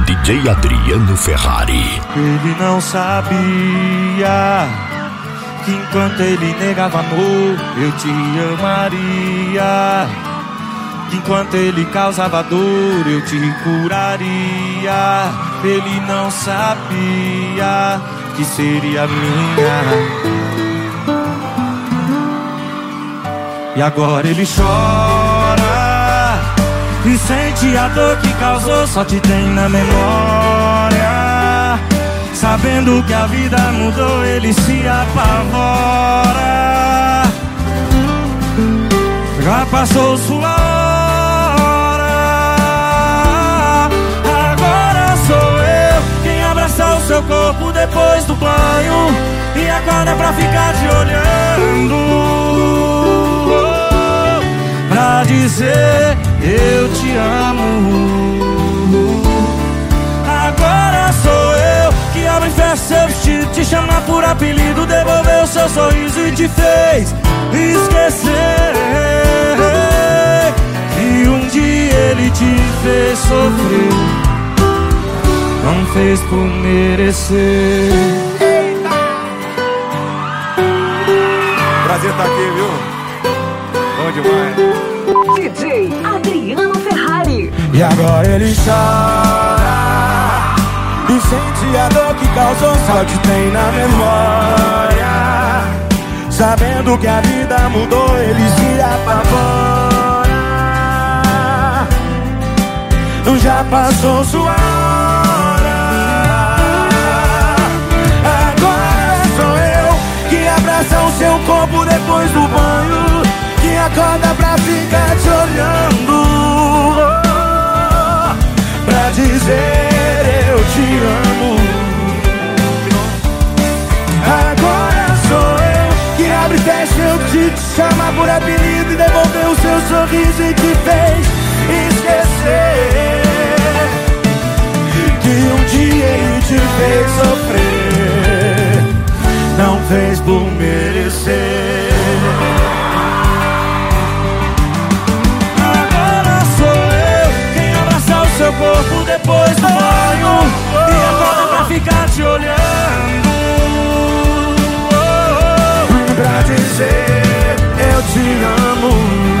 DJ Adriano Ferrari. Ele não sabia que enquanto ele negava amor, eu te amaria. Que enquanto ele causava dor, eu te curaria. Ele não sabia que seria minha. E agora ele chora e sente a dor que causou, só te tem na memória. Sabendo que a vida mudou, ele se apavora. Já passou sua hora. Agora sou eu quem abraça o seu corpo depois do banho e acorda pra ficar te olhando, pra dizer eu te amo. Agora sou eu que abre e fecha seu vestido, te chama por apelido, devolveu seu sorriso e te fez esquecer que um dia ele te fez sofrer. Não fez por merecer. Prazer estar aqui, viu? Bom demais. DJ Adriano Ferrari. E agora ele chora e sente a dor que causou, só te tem na memória. Sabendo que a vida mudou, ele se apavora. Já passou sua hora. Agora sou eu que abraça o seu corpo depois do banho, que acorda pra ficar te olhando, pra dizer eu te amo. Agora sou eu que abre e fecha seu vestido, te chama por apelido e devolveu o seu sorriso e te fez esquecer que um dia ele te fez sofrer. Não fez por merecer. Seu corpo depois do banho e acorda pra ficar te olhando, pra dizer eu te amo.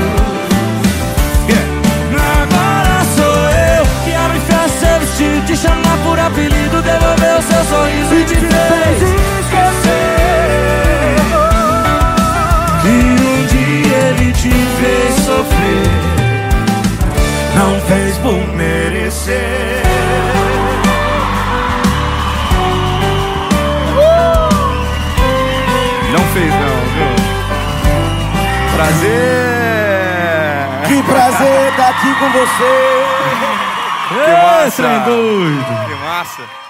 Agora sou eu que abre e fecha seu vestido, te chama por apelido, devolveu seu sorriso e te fez esquecer que um dia ele te fez sofrer. Não fez por merecer. Não fez não, viu? Prazer. Que prazer estar aqui com você. Que massa. Trem doido. Que massa.